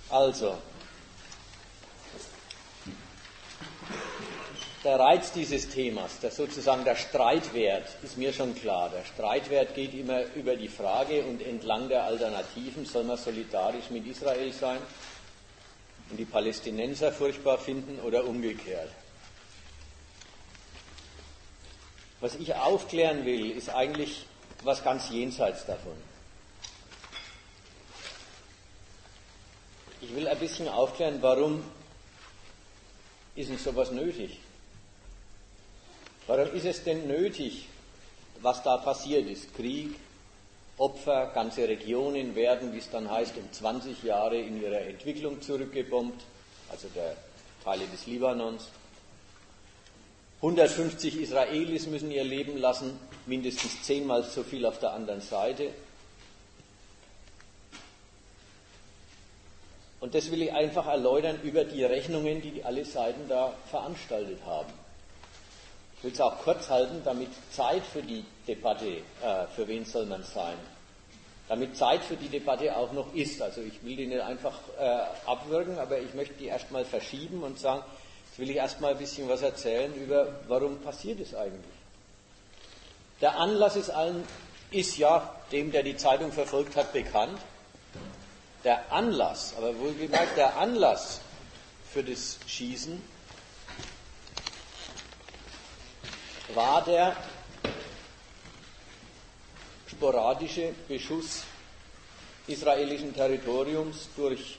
Also, der Reiz dieses Themas, sozusagen der Streitwert, ist mir schon klar. Der Streitwert geht immer über die Frage und entlang der Alternativen, soll man solidarisch mit Israel sein und die Palästinenser furchtbar finden oder umgekehrt. Was ich aufklären will, ist eigentlich was ganz jenseits davon. Ich will ein bisschen aufklären, warum ist denn sowas nötig? Warum ist es denn nötig, was da passiert ist? Krieg, Opfer, ganze Regionen werden, wie es dann heißt, um 20 Jahre in ihrer Entwicklung zurückgebombt, also der Teile des Libanons. 150 Israelis müssen ihr Leben lassen, mindestens 10-mal so viel auf der anderen Seite. Und das will ich einfach erläutern über die Rechnungen, die alle Seiten da veranstaltet haben. Ich will es auch kurz halten, damit Zeit für die Debatte, für wen soll man sein, damit Zeit für die Debatte auch noch ist. Also ich will die nicht einfach abwürgen, aber ich möchte die erstmal verschieben und sagen, jetzt will ich erstmal ein bisschen was erzählen über, warum passiert es eigentlich. Der Anlass ist ja dem, der die Zeitung verfolgt hat, bekannt. Der Anlass, aber wohlgemerkt der Anlass für das Schießen war der sporadische Beschuss israelischen Territoriums durch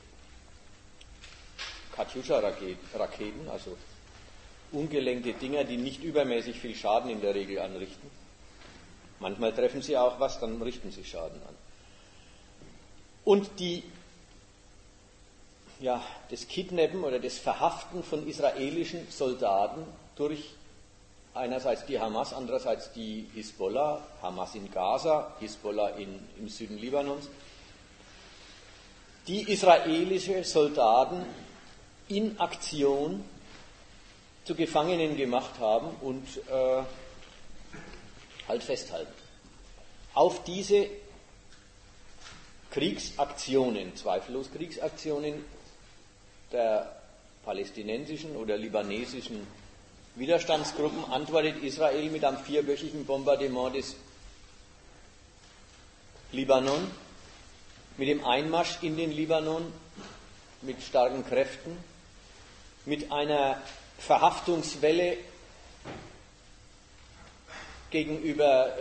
Katjuscha-Raketen, also ungelenkte Dinger, die nicht übermäßig viel Schaden in der Regel anrichten. Manchmal treffen sie auch was, dann richten sie Schaden an. Und das Kidnappen oder das Verhaften von israelischen Soldaten durch einerseits die Hamas, andererseits die Hisbollah, Hamas in Gaza, Hisbollah im Süden Libanons, die israelische Soldaten in Aktion zu Gefangenen gemacht haben und halt festhalten. Auf diese Kriegsaktionen, zweifellos Kriegsaktionen der palästinensischen oder libanesischen Widerstandsgruppen antwortet Israel mit einem 4-wöchigen Bombardement des Libanon, mit dem Einmarsch in den Libanon mit starken Kräften, mit einer Verhaftungswelle gegenüber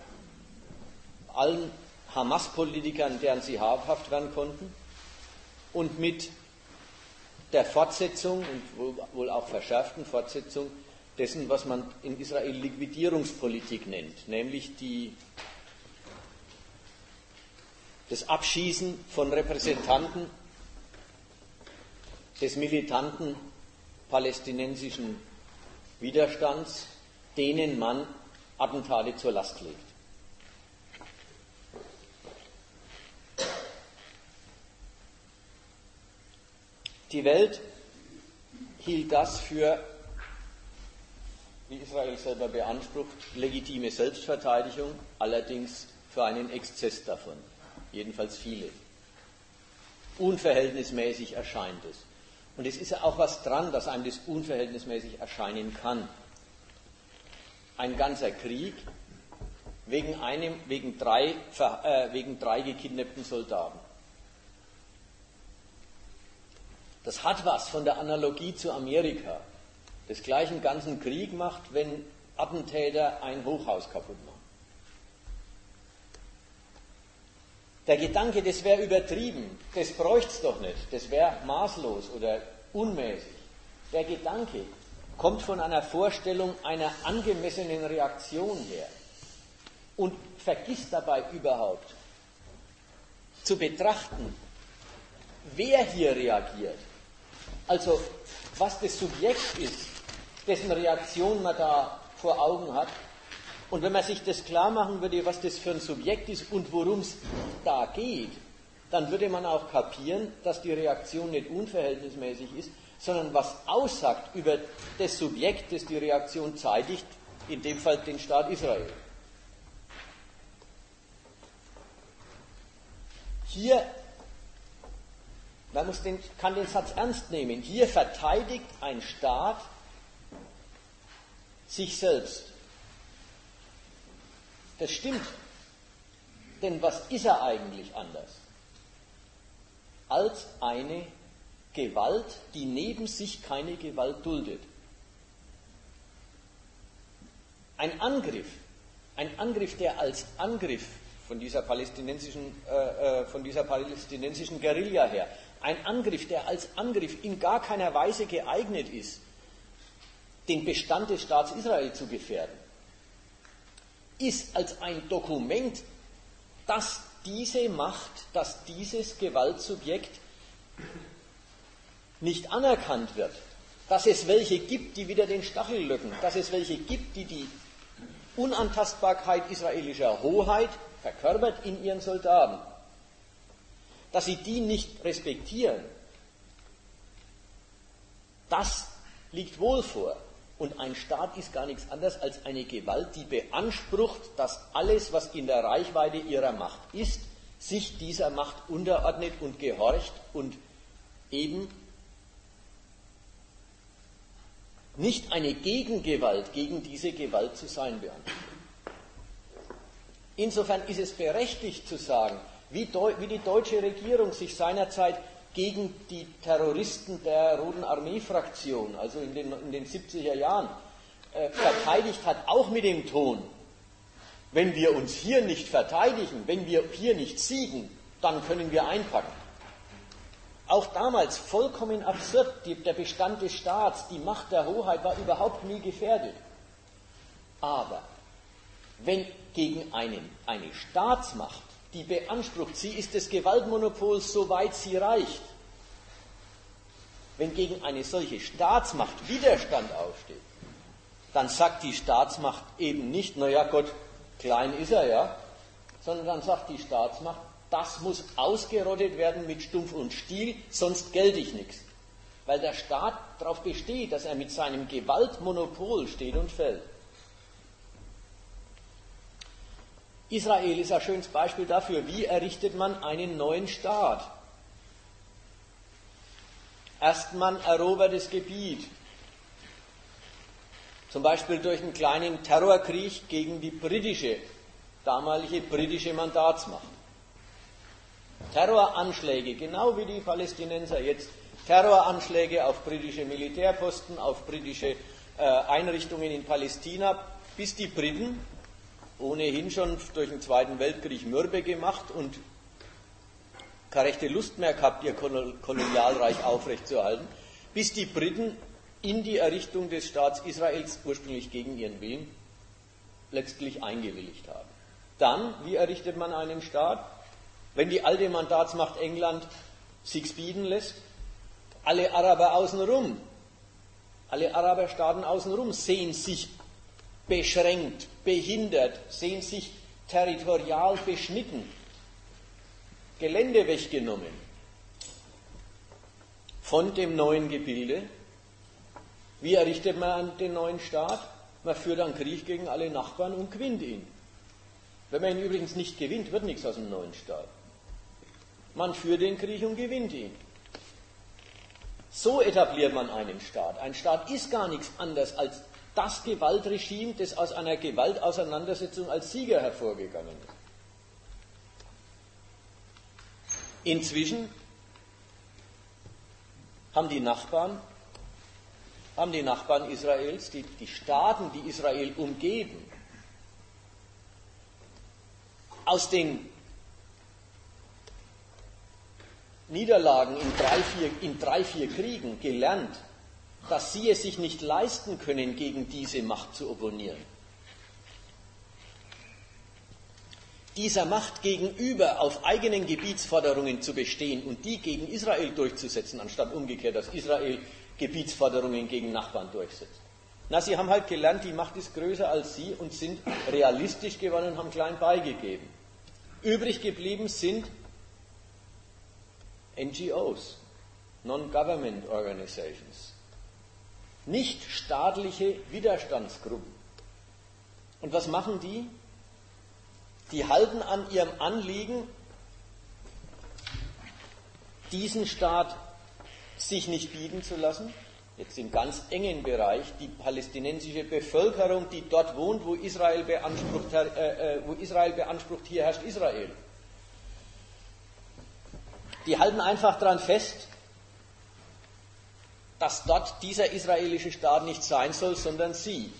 allen Hamas-Politikern, deren sie habhaft werden konnten, und mit der Fortsetzung und wohl auch verschärften Fortsetzung dessen, was man in Israel Liquidierungspolitik nennt, nämlich das Abschießen von Repräsentanten des militanten palästinensischen Widerstands, denen man Attentate zur Last legt. Die Welt hielt das für, wie Israel selber beansprucht, legitime Selbstverteidigung, allerdings für einen Exzess davon, jedenfalls viele. Unverhältnismäßig erscheint es. Und es ist ja auch was dran, dass einem das unverhältnismäßig erscheinen kann. Ein ganzer Krieg wegen drei gekidnappten Soldaten. Das hat was von der Analogie zu Amerika, das gleich einen ganzen Krieg macht, wenn Attentäter ein Hochhaus kaputt machen. Der Gedanke, das wäre übertrieben, das bräuchte es doch nicht, das wäre maßlos oder unmäßig. Der Gedanke kommt von einer Vorstellung einer angemessenen Reaktion her und vergisst dabei überhaupt zu betrachten, wer hier reagiert. Also, was das Subjekt ist, dessen Reaktion man da vor Augen hat. Und wenn man sich das klar machen würde, was das für ein Subjekt ist und worum es da geht, dann würde man auch kapieren, dass die Reaktion nicht unverhältnismäßig ist, sondern was aussagt über das Subjekt, das die Reaktion zeitigt, in dem Fall den Staat Israel. Hier kann den Satz ernst nehmen. Hier verteidigt ein Staat sich selbst. Das stimmt. Denn was ist er eigentlich anders? Als eine Gewalt, die neben sich keine Gewalt duldet. Ein Angriff, der als Angriff von dieser palästinensischen Guerilla her, ein Angriff, der als Angriff in gar keiner Weise geeignet ist, den Bestand des Staats Israel zu gefährden, ist als ein Dokument, dass diese Macht, dass dieses Gewaltsubjekt nicht anerkannt wird, dass es welche gibt, die wieder den Stachel löcken, dass es welche gibt, die die Unantastbarkeit israelischer Hoheit verkörpert in ihren Soldaten, dass sie die nicht respektieren, das liegt wohl vor. Und ein Staat ist gar nichts anderes als eine Gewalt, die beansprucht, dass alles, was in der Reichweite ihrer Macht ist, sich dieser Macht unterordnet und gehorcht und eben nicht eine Gegengewalt gegen diese Gewalt zu sein beansprucht. Insofern ist es berechtigt zu sagen, wie die deutsche Regierung sich seinerzeit gegen die Terroristen der Roten Armee-Fraktion, also in den 70er Jahren, verteidigt hat, auch mit dem Ton, wenn wir uns hier nicht verteidigen, wenn wir hier nicht siegen, dann können wir einpacken. Auch damals vollkommen absurd, der Bestand des Staats, die Macht der Hoheit war überhaupt nie gefährdet. Aber wenn gegen eine Staatsmacht, die beansprucht, sie ist des Gewaltmonopols, soweit sie reicht, wenn gegen eine solche Staatsmacht Widerstand aufsteht, dann sagt die Staatsmacht eben nicht, naja Gott, klein ist er ja, sondern dann sagt die Staatsmacht, das muss ausgerottet werden mit Stumpf und Stiel, sonst gelte ich nichts. Weil der Staat darauf besteht, dass er mit seinem Gewaltmonopol steht und fällt. Israel ist ein schönes Beispiel dafür, wie errichtet man einen neuen Staat. Erst man erobert das Gebiet, zum Beispiel durch einen kleinen Terrorkrieg gegen die damalige britische Mandatsmacht. Terroranschläge, genau wie die Palästinenser jetzt, Terroranschläge auf britische Militärposten, auf britische Einrichtungen in Palästina, bis die Briten, ohnehin schon durch den Zweiten Weltkrieg mürbe gemacht und keine rechte Lust mehr gehabt, ihr Kolonialreich aufrechtzuerhalten, bis die Briten in die Errichtung des Staats Israels, ursprünglich gegen ihren Willen, letztlich eingewilligt haben. Dann, wie errichtet man einen Staat? Wenn die alte Mandatsmacht England sich's bieten lässt, alle Araber außenrum, alle Araberstaaten außenrum sehen sich beschränkt, behindert, sehen sich territorial beschnitten, Gelände weggenommen von dem neuen Gebilde. Wie errichtet man den neuen Staat? Man führt einen Krieg gegen alle Nachbarn und gewinnt ihn. Wenn man ihn übrigens nicht gewinnt, wird nichts aus dem neuen Staat. Man führt den Krieg und gewinnt ihn. So etabliert man einen Staat. Ein Staat ist gar nichts anderes als das Gewaltregime, das aus einer Gewaltauseinandersetzung als Sieger hervorgegangen ist. Inzwischen haben die Nachbarn Israels, die Staaten, die Israel umgeben, aus den Niederlagen in drei, vier Kriegen gelernt, dass sie es sich nicht leisten können, gegen diese Macht zu opponieren. Dieser Macht gegenüber auf eigenen Gebietsforderungen zu bestehen und die gegen Israel durchzusetzen, anstatt umgekehrt, dass Israel Gebietsforderungen gegen Nachbarn durchsetzt. Sie haben halt gelernt, die Macht ist größer als sie und sind realistisch geworden und haben klein beigegeben. Übrig geblieben sind NGOs, Non-Government Organizations, nicht staatliche Widerstandsgruppen. Und was machen die? Die halten an ihrem Anliegen diesen Staat sich nicht bieten zu lassen. Jetzt im ganz engen Bereich die palästinensische Bevölkerung, die dort wohnt, wo Israel beansprucht, hier herrscht Israel. Die halten einfach daran fest, dass dort dieser israelische Staat nicht sein soll, sondern sie.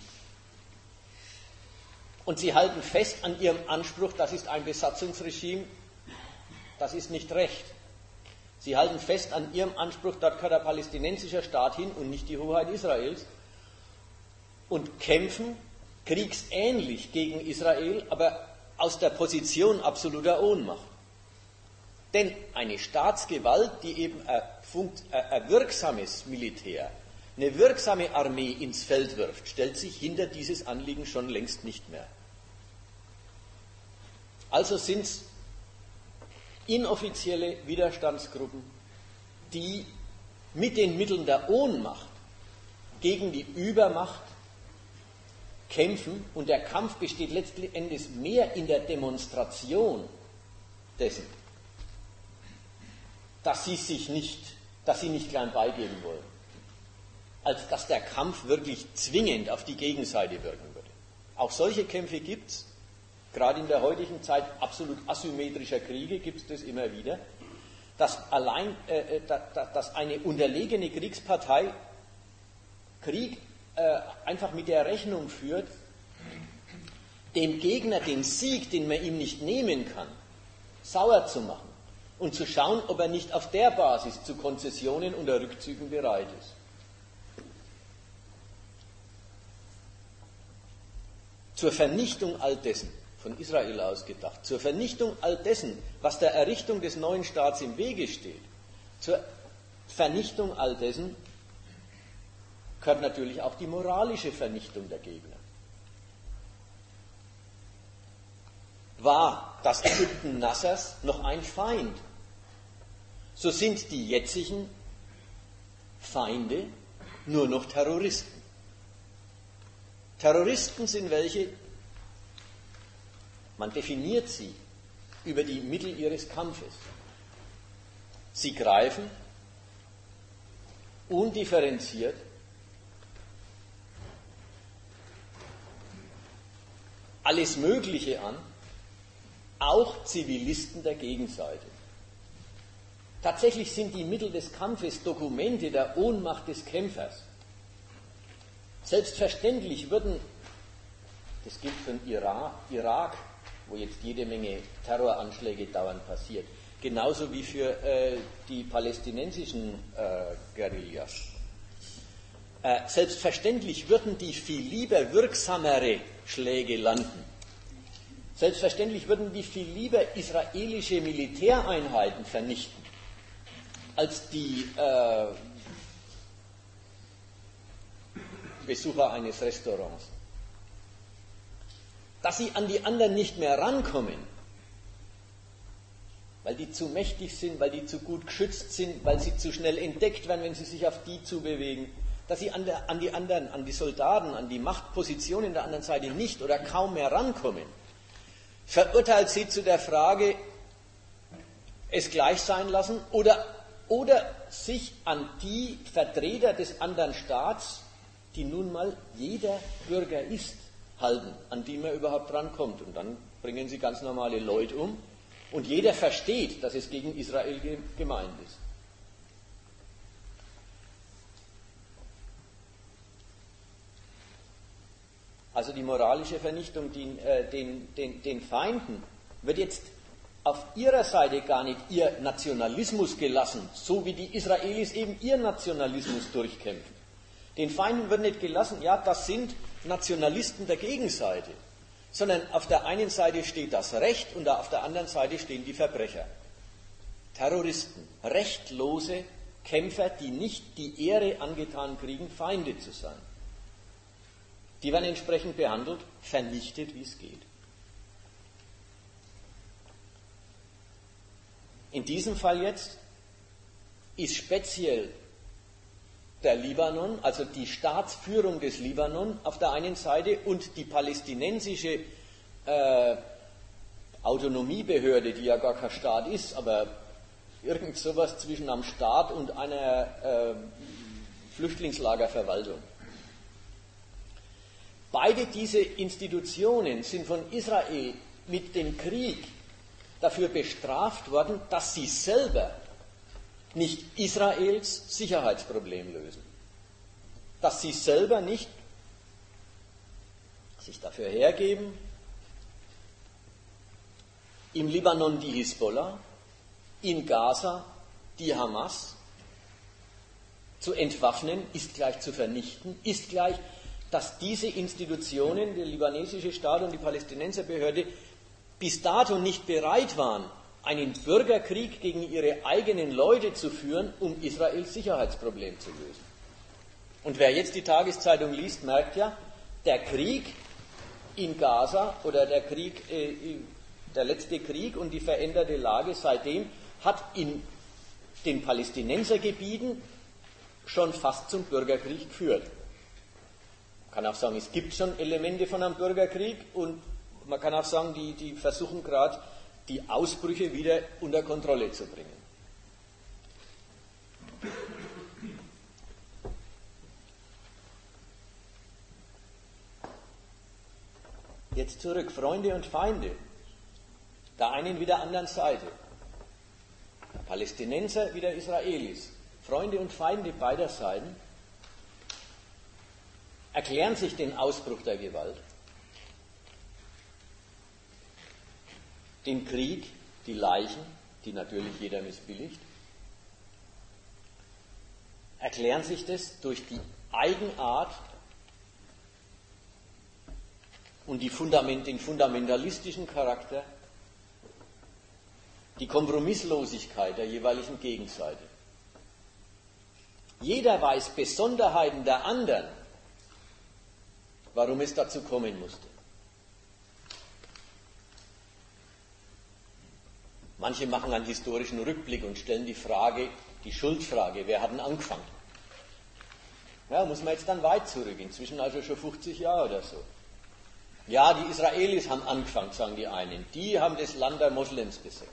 Und sie halten fest an ihrem Anspruch, das ist ein Besatzungsregime, das ist nicht recht. Sie halten fest an ihrem Anspruch, dort gehört der palästinensische Staat hin und nicht die Hoheit Israels, und kämpfen kriegsähnlich gegen Israel, aber aus der Position absoluter Ohnmacht. Denn eine Staatsgewalt, die eben ein wirksames Militär, eine wirksame Armee ins Feld wirft, stellt sich hinter dieses Anliegen schon längst nicht mehr. Also sind es inoffizielle Widerstandsgruppen, die mit den Mitteln der Ohnmacht gegen die Übermacht kämpfen, und der Kampf besteht letzten Endes mehr in der Demonstration dessen, dass sie nicht klein beigeben wollen, als dass der Kampf wirklich zwingend auf die Gegenseite wirken würde. Auch solche Kämpfe gibt es. Gerade in der heutigen Zeit absolut asymmetrischer Kriege gibt es das immer wieder, dass eine unterlegene Kriegspartei Krieg einfach mit der Rechnung führt, dem Gegner den Sieg, den man ihm nicht nehmen kann, sauer zu machen und zu schauen, ob er nicht auf der Basis zu Konzessionen oder Rückzügen bereit ist. Zur Vernichtung all dessen, von Israel aus gedacht, zur Vernichtung all dessen, was der Errichtung des neuen Staats im Wege steht, zur Vernichtung all dessen gehört natürlich auch die moralische Vernichtung der Gegner. War das Ägypten Nassers noch ein Feind, so sind die jetzigen Feinde nur noch Terroristen. Terroristen sind welche, man definiert sie über die Mittel ihres Kampfes. Sie greifen undifferenziert alles Mögliche an, auch Zivilisten der Gegenseite. Tatsächlich sind die Mittel des Kampfes Dokumente der Ohnmacht des Kämpfers. Selbstverständlich würden, das gilt für den Irak, wo jetzt jede Menge Terroranschläge dauernd passiert, genauso wie für die palästinensischen Guerillas. Selbstverständlich würden die viel lieber wirksamere Schläge landen. Selbstverständlich würden die viel lieber israelische Militäreinheiten vernichten, als die Besucher eines Restaurants. Dass sie an die anderen nicht mehr rankommen, weil die zu mächtig sind, weil die zu gut geschützt sind, weil sie zu schnell entdeckt werden, wenn sie sich auf die zubewegen, dass sie an die anderen, an die Soldaten, an die Machtpositionen der anderen Seite nicht oder kaum mehr rankommen, verurteilt sie zu der Frage, es gleich sein lassen oder sich an die Vertreter des anderen Staats, die nun mal jeder Bürger ist, halten, an die man überhaupt rankommt. Und dann bringen sie ganz normale Leute um und jeder versteht, dass es gegen Israel gemeint ist. Also die moralische Vernichtung den Feinden wird jetzt auf ihrer Seite gar nicht ihr Nationalismus gelassen, so wie die Israelis eben ihren Nationalismus durchkämpfen. Den Feinden wird nicht gelassen, ja, das sind Nationalisten der Gegenseite, sondern auf der einen Seite steht das Recht und auf der anderen Seite stehen die Verbrecher. Terroristen, rechtlose Kämpfer, die nicht die Ehre angetan kriegen, Feinde zu sein. Die werden entsprechend behandelt, vernichtet, wie es geht. In diesem Fall jetzt ist speziell der Libanon, also die Staatsführung des Libanon auf der einen Seite und die palästinensische Autonomiebehörde, die ja gar kein Staat ist, aber irgend sowas zwischen einem Staat und einer Flüchtlingslagerverwaltung. Beide diese Institutionen sind von Israel mit dem Krieg dafür bestraft worden, dass sie selber nicht Israels Sicherheitsproblem lösen. Dass sie selber nicht sich dafür hergeben, im Libanon die Hisbollah, in Gaza die Hamas zu entwaffnen, ist gleich zu vernichten, ist gleich, dass diese Institutionen, der libanesische Staat und die Palästinenserbehörde, bis dato nicht bereit waren, einen Bürgerkrieg gegen ihre eigenen Leute zu führen, um Israels Sicherheitsproblem zu lösen. Und wer jetzt die Tageszeitung liest, merkt ja, der Krieg in Gaza oder der letzte Krieg und die veränderte Lage seitdem hat in den Palästinensergebieten schon fast zum Bürgerkrieg geführt. Man kann auch sagen, es gibt schon Elemente von einem Bürgerkrieg und man kann auch sagen, die versuchen gerade, die Ausbrüche wieder unter Kontrolle zu bringen. Jetzt zurück, Freunde und Feinde, der einen wie der anderen Seite, der Palästinenser wie der Israelis, Freunde und Feinde beider Seiten, erklären sich den Ausbruch der Gewalt, den Krieg, die Leichen, die natürlich jeder missbilligt, erklären sich das durch die Eigenart und den fundamentalistischen Charakter, die Kompromisslosigkeit der jeweiligen Gegenseite. Jeder weiß Besonderheiten der anderen, warum es dazu kommen musste. Manche machen einen historischen Rückblick und stellen die Frage, die Schuldfrage, wer hat denn angefangen? Ja, muss man jetzt dann weit zurück, inzwischen also schon 50 Jahre oder so. Ja, die Israelis haben angefangen, sagen die einen. Die haben das Land der Moslems besetzt.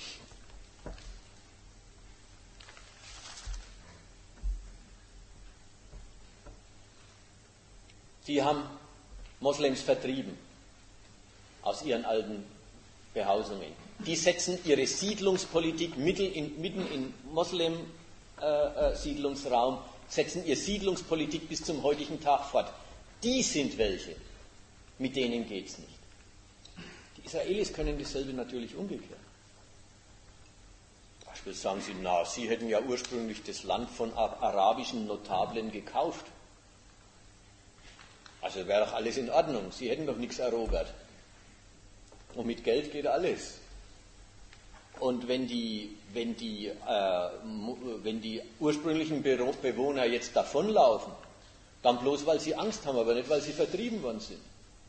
Die haben Moslems vertrieben aus ihren alten Behausungen. Die setzen ihre Siedlungspolitik mitten in Moslem-Siedlungsraum, setzen ihre Siedlungspolitik bis zum heutigen Tag fort. Die sind welche, mit denen geht es nicht. Die Israelis können dasselbe natürlich umgekehrt. Zum Beispiel sagen sie, sie hätten ja ursprünglich das Land von arabischen Notablen gekauft. Also wäre doch alles in Ordnung, sie hätten doch nichts erobert. Und mit Geld geht alles. Und wenn die ursprünglichen Bewohner jetzt davonlaufen, dann bloß, weil sie Angst haben, aber nicht, weil sie vertrieben worden sind.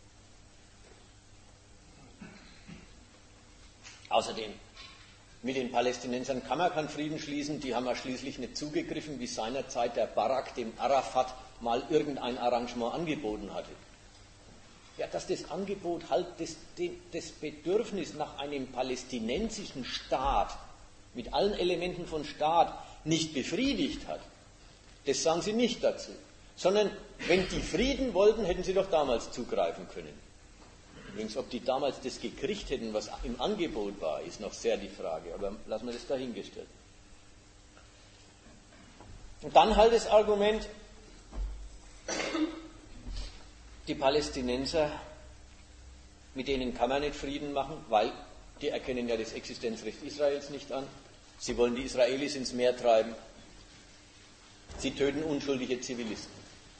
Außerdem, mit den Palästinensern kann man keinen Frieden schließen, die haben ja schließlich nicht zugegriffen, wie seinerzeit der Barak dem Arafat mal irgendein Arrangement angeboten hatte. Ja, dass das Angebot halt das Bedürfnis nach einem palästinensischen Staat mit allen Elementen von Staat nicht befriedigt hat, das sagen sie nicht dazu. Sondern, wenn die Frieden wollten, hätten sie doch damals zugreifen können. Übrigens, ob die damals das gekriegt hätten, was im Angebot war, ist noch sehr die Frage, aber lassen wir das dahingestellt. Und dann halt das Argument, die Palästinenser, mit denen kann man nicht Frieden machen, weil die erkennen ja das Existenzrecht Israels nicht an. Sie wollen die Israelis ins Meer treiben. Sie töten unschuldige Zivilisten.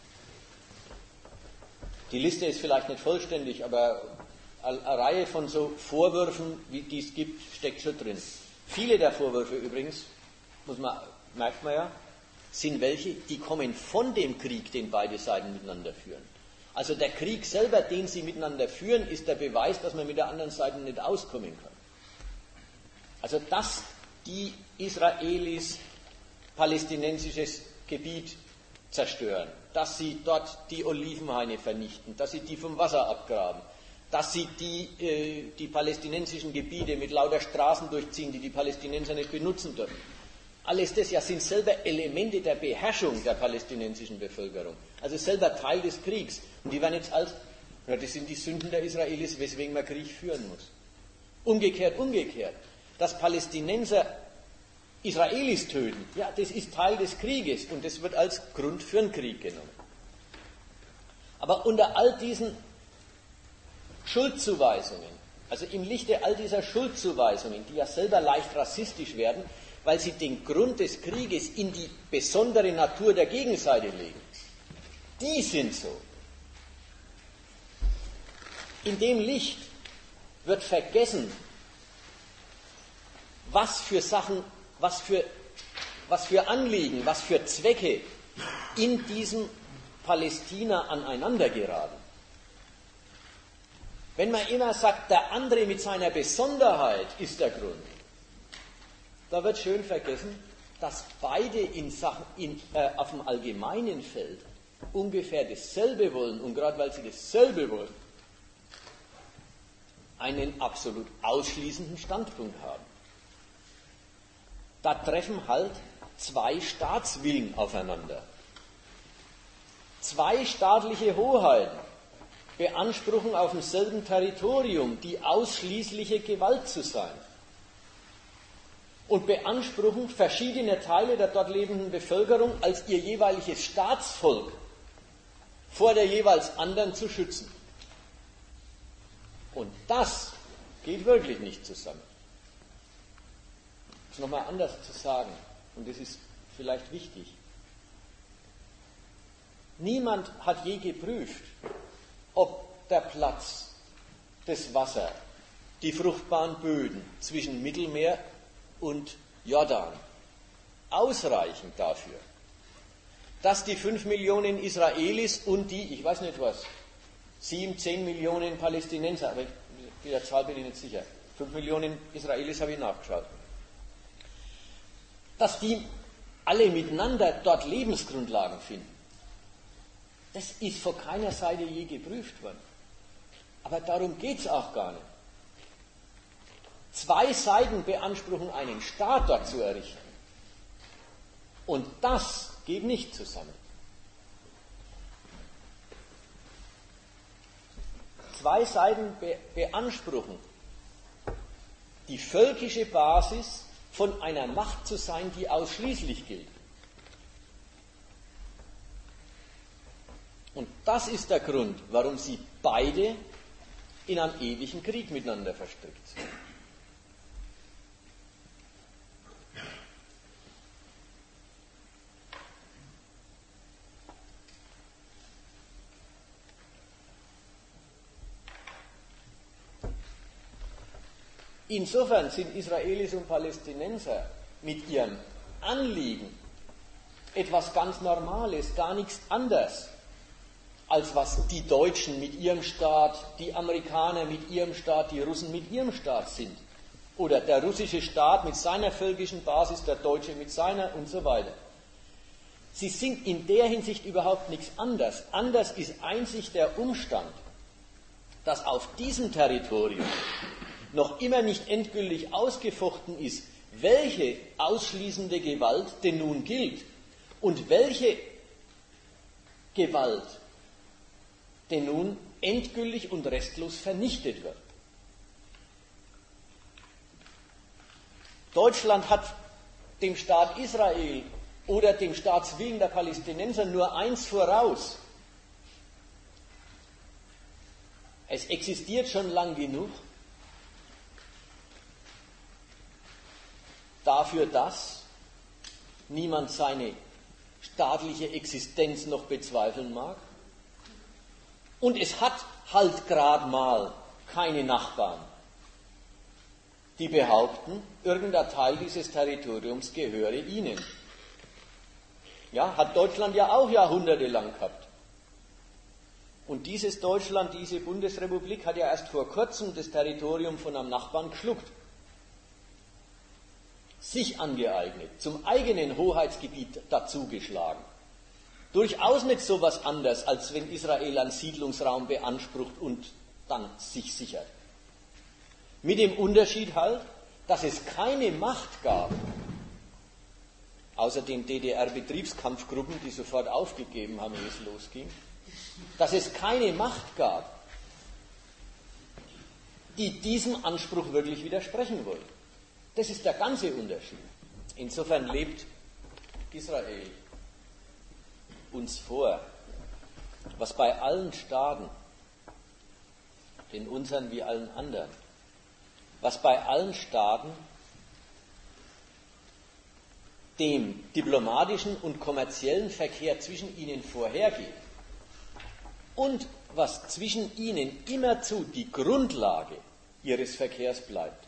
Die Liste ist vielleicht nicht vollständig, aber eine Reihe von so Vorwürfen, wie die es gibt, steckt schon drin. Viele der Vorwürfe übrigens, merkt man ja, sind welche, die kommen von dem Krieg, den beide Seiten miteinander führen. Also der Krieg selber, den sie miteinander führen, ist der Beweis, dass man mit der anderen Seite nicht auskommen kann. Also dass die Israelis palästinensisches Gebiet zerstören, dass sie dort die Olivenhaine vernichten, dass sie die vom Wasser abgraben, dass sie die palästinensischen Gebiete mit lauter Straßen durchziehen, die Palästinenser nicht benutzen dürfen. Alles das ja sind selber Elemente der Beherrschung der palästinensischen Bevölkerung, also selber Teil des Kriegs. Und die werden jetzt als, ja, das sind die Sünden der Israelis, weswegen man Krieg führen muss. Umgekehrt, dass Palästinenser Israelis töten, ja, das ist Teil des Krieges und das wird als Grund für einen Krieg genommen. Aber unter all diesen Schuldzuweisungen, also im Lichte all dieser Schuldzuweisungen, die ja selber leicht rassistisch werden, weil sie den Grund des Krieges in die besondere Natur der Gegenseite legen, die sind so. In dem Licht wird vergessen, was für Sachen, was für Anliegen, was für Zwecke in diesem Palästina aneinander geraten. Wenn man immer sagt, der andere mit seiner Besonderheit ist der Grund, da wird schön vergessen, dass beide auf dem allgemeinen Feld ungefähr dasselbe wollen und gerade weil sie dasselbe wollen, einen absolut ausschließenden Standpunkt haben. Da treffen halt zwei Staatswillen aufeinander. Zwei staatliche Hoheiten beanspruchen auf demselben Territorium die ausschließliche Gewalt zu sein und beanspruchen verschiedene Teile der dort lebenden Bevölkerung als ihr jeweiliges Staatsvolk vor der jeweils anderen zu schützen. Und das geht wirklich nicht zusammen. Das ist nochmal anders zu sagen, und das ist vielleicht wichtig. Niemand hat je geprüft, ob der Platz, das Wasser, die fruchtbaren Böden zwischen Mittelmeer und Jordan ausreichen dafür, dass die 5 Millionen Israelis und die, ich weiß nicht was, 7, 10 Millionen Palästinenser, aber mit der Zahl bin ich nicht sicher, 5 Millionen Israelis habe ich nachgeschaut, dass die alle miteinander dort Lebensgrundlagen finden. Das ist von keiner Seite je geprüft worden. Aber darum geht es auch gar nicht. Zwei Seiten beanspruchen, einen Staat dort zu errichten. Und das geht nicht zusammen. Zwei Seiten beanspruchen, die völkische Basis von einer Macht zu sein, die ausschließlich gilt. Und das ist der Grund, warum sie beide in einem ewigen Krieg miteinander verstrickt sind. Insofern sind Israelis und Palästinenser mit ihrem Anliegen etwas ganz Normales, gar nichts anderes, als was die Deutschen mit ihrem Staat, die Amerikaner mit ihrem Staat, die Russen mit ihrem Staat sind. Oder der russische Staat mit seiner völkischen Basis, der Deutsche mit seiner und so weiter. Sie sind in der Hinsicht überhaupt nichts anderes. Anders ist einzig der Umstand, dass auf diesem Territorium noch immer nicht endgültig ausgefochten ist, welche ausschließende Gewalt denn nun gilt und welche Gewalt denn nun endgültig und restlos vernichtet wird. Deutschland hat dem Staat Israel oder dem Staatswillen der Palästinenser nur eins voraus. Es existiert schon lang genug dafür, dass niemand seine staatliche Existenz noch bezweifeln mag. Und es hat halt gerade mal keine Nachbarn, die behaupten, irgendein Teil dieses Territoriums gehöre ihnen. Ja, hat Deutschland ja auch jahrhundertelang gehabt. Und dieses Deutschland, diese Bundesrepublik hat ja erst vor kurzem das Territorium von einem Nachbarn geschluckt. Sich angeeignet, zum eigenen Hoheitsgebiet dazugeschlagen. Durchaus nicht so was anderes, als wenn Israel einen Siedlungsraum beansprucht und dann sich sichert. Mit dem Unterschied halt, dass es keine Macht gab, außer den DDR-Betriebskampfgruppen, die sofort aufgegeben haben, wie es losging, dass es keine Macht gab, die diesem Anspruch wirklich widersprechen wollte. Das ist der ganze Unterschied. Insofern lebt Israel uns vor, was bei allen Staaten, den unseren wie allen anderen, was bei allen Staaten dem diplomatischen und kommerziellen Verkehr zwischen ihnen vorhergeht und was zwischen ihnen immerzu die Grundlage ihres Verkehrs bleibt,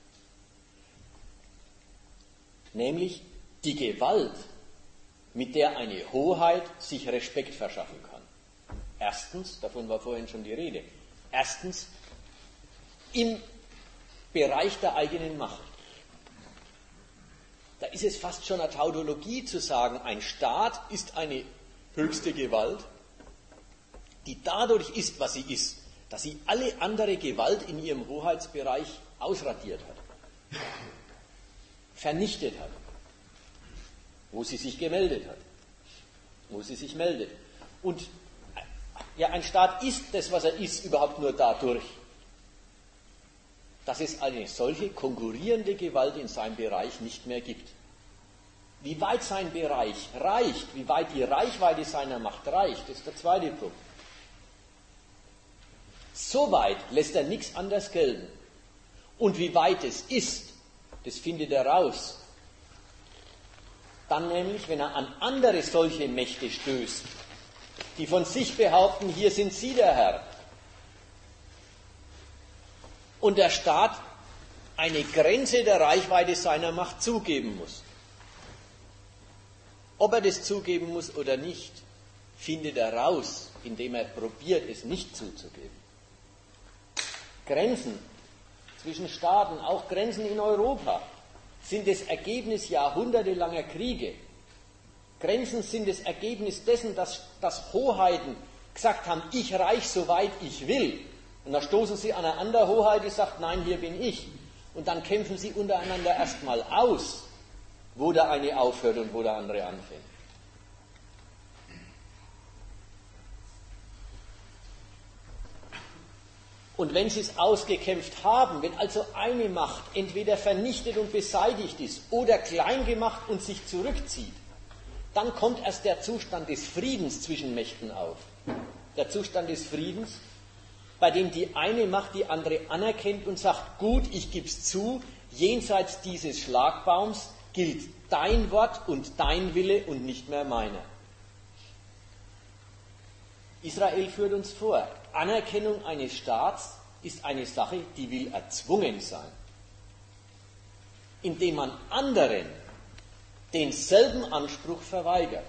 nämlich die Gewalt, mit der eine Hoheit sich Respekt verschaffen kann. Erstens, davon war vorhin schon die Rede, erstens im Bereich der eigenen Macht. Da ist es fast schon eine Tautologie zu sagen, ein Staat ist eine höchste Gewalt, die dadurch ist, was sie ist, dass sie alle andere Gewalt in ihrem Hoheitsbereich ausradiert hat, vernichtet hat, wo sie sich gemeldet hat, wo sie sich meldet. Und ja, ein Staat ist das, was er ist, überhaupt nur dadurch, dass es eine solche konkurrierende Gewalt in seinem Bereich nicht mehr gibt. Wie weit sein Bereich reicht, wie weit die Reichweite seiner Macht reicht, ist der zweite Punkt. So weit lässt er nichts anderes gelten. Und wie weit es ist, das findet er raus. Dann nämlich, wenn er an andere solche Mächte stößt, die von sich behaupten, hier sind sie der Herr. Und der Staat eine Grenze der Reichweite seiner Macht zugeben muss. Ob er das zugeben muss oder nicht, findet er raus, indem er probiert, es nicht zuzugeben. Grenzen zwischen Staaten, auch Grenzen in Europa, sind das Ergebnis jahrhundertelanger Kriege. Grenzen sind das Ergebnis dessen, dass Hoheiten gesagt haben, ich reich so weit ich will. Und dann stoßen sie an eine andere Hoheit, die sagt, nein, hier bin ich. Und dann kämpfen sie untereinander erstmal aus, wo der eine aufhört und wo der andere anfängt. Und wenn sie es ausgekämpft haben, wenn also eine Macht entweder vernichtet und beseitigt ist oder klein gemacht und sich zurückzieht, dann kommt erst der Zustand des Friedens zwischen Mächten auf. Der Zustand des Friedens, bei dem die eine Macht die andere anerkennt und sagt, gut, ich gebe es zu, jenseits dieses Schlagbaums gilt dein Wort und dein Wille und nicht mehr meiner. Israel führt uns vor, Anerkennung eines Staats ist eine Sache, die will erzwungen sein, indem man anderen denselben Anspruch verweigert.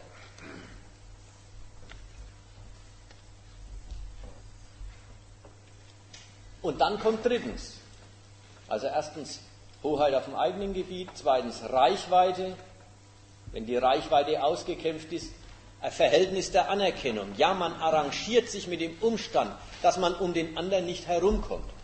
Und dann kommt drittens, also erstens Hoheit auf dem eigenen Gebiet, zweitens Reichweite, wenn die Reichweite ausgekämpft ist, ein Verhältnis der Anerkennung. Ja, man arrangiert sich mit dem Umstand, dass man um den anderen nicht herumkommt.